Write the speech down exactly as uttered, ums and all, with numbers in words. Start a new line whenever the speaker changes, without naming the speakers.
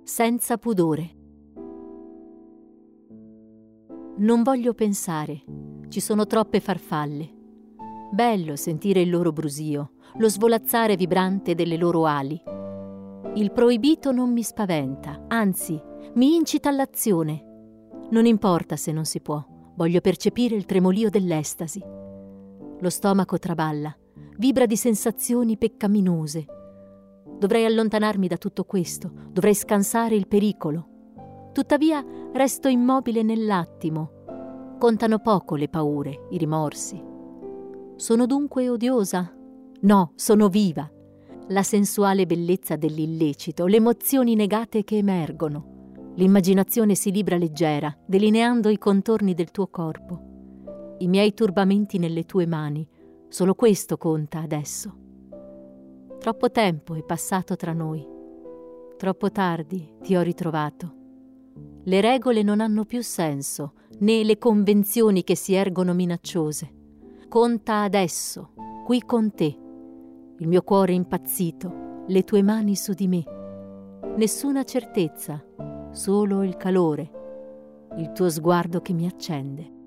senza pudore. Non voglio pensare, ci sono troppe farfalle. Bello sentire il loro brusio, lo svolazzare vibrante delle loro ali. Il proibito non mi spaventa, anzi, mi incita all'azione. Non importa se non si può, voglio percepire il tremolio dell'estasi. Lo stomaco traballa, vibra di sensazioni peccaminose. Dovrei allontanarmi da tutto questo, dovrei scansare il pericolo. Tuttavia resto immobile nell'attimo. Contano poco le paure, i rimorsi. Sono dunque odiosa? No, sono viva. La sensuale bellezza dell'illecito, le emozioni negate che emergono. L'immaginazione si libra leggera, delineando i contorni del tuo corpo. I miei turbamenti nelle tue mani, solo questo conta adesso. Troppo tempo è passato tra noi. Troppo tardi ti ho ritrovato. Le regole non hanno più senso, né le convenzioni che si ergono minacciose. Conta adesso, qui con te. Il mio cuore impazzito, le tue mani su di me. Nessuna certezza, solo il calore, il tuo sguardo che mi accende.